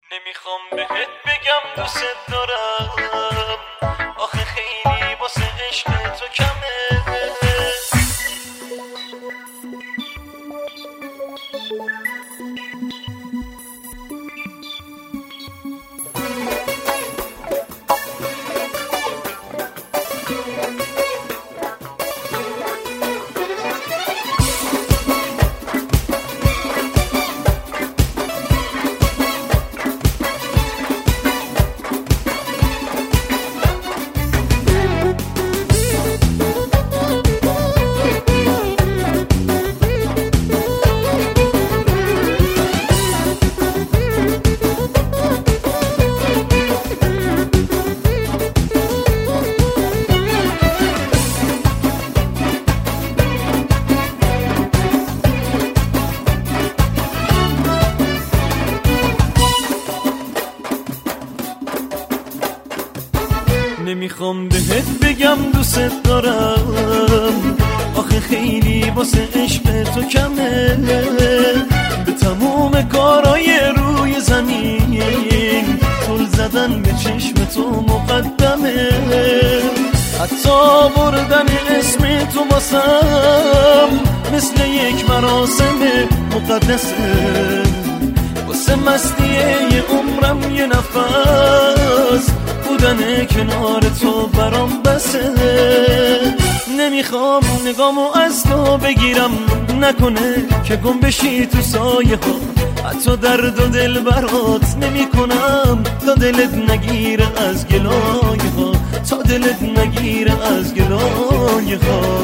نمیخوام بهت بگم دوست دارم، آخه خیلی واسه عشق تو کمه. نمیخوام بهت بگم دوست دارم، آخه خیلی واسه عشق تو کمه. به تموم کارای روی زمین طول زدن به چشم تو مقدمه. حتی بردن اسم تو واسم مثل یک مراسم مقدسه. واسه مستی عمرم یه نفس بودن کنار تو برام بسه. نمیخوام نگامو از تو بگیرم، نکنه که گم بشی تو سایه ها. حتی درد و دل برات نمی کنم تا دلت نگیره از گلایه ها، تا دلت نگیره از گلایه ها.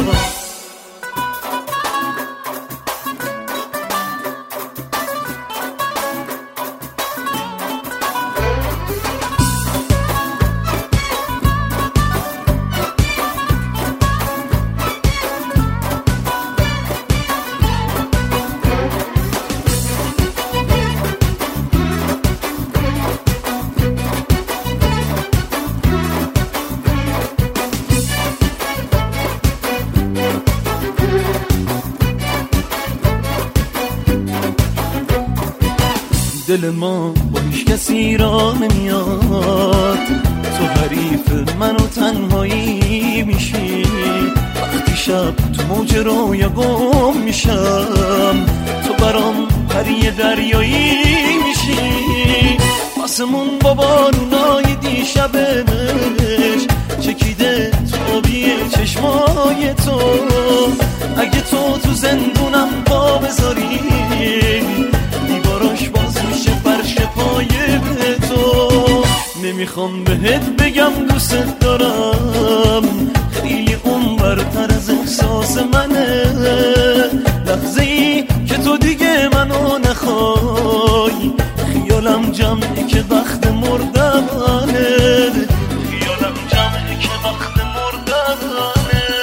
دل ما با هیچ کسی را نمیاد، تو حریف من و تنهایی میشی. وقتی شب تو موج رویا گم میشم، تو برام پری دریایی میشی. آسمون با بارونای دیشبش چکیده تو آبی چشمای تو. اگه تو زندونم پا بذاری، دیواراش باز میشه فرش پای تو. نمیخوام بهت بگم دوست دارم، خیلی اون برتر از احساس منه. لحظه ای که تو دیگه منو نخوای، خیالم جمعه که وقت مردنه. خیالم جمعه که وقت مردنه.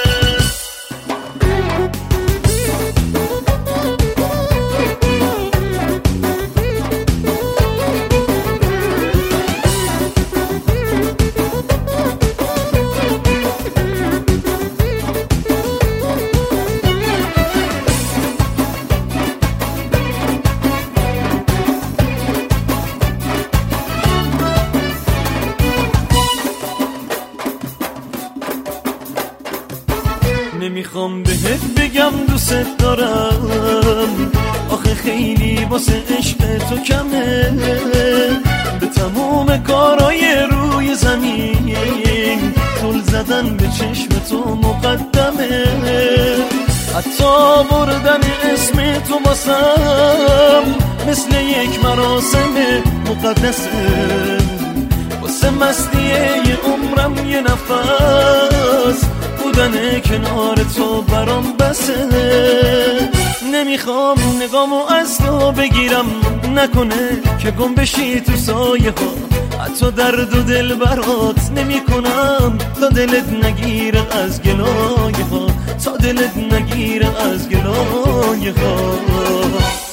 نمیخوام بهت بگم دوست دارم، آخه خیلی واسه عشق تو کمه. به تموم کارای روی زمین طول زدن به چشم تو مقدمه. حتی بردن اسم تو واسم مثل یک مراسم مقدسه. واسه مستی عمرم یه نفس بودن کنار تو برام بسه. نمیخوام نگامو از تو بگیرم، نکنه که گم بشی تو سایه ها. حتی درد و دل برات نمی کنم تا دلت نگیره از گلایه ها، تا دلت نگیره از گلایه ها.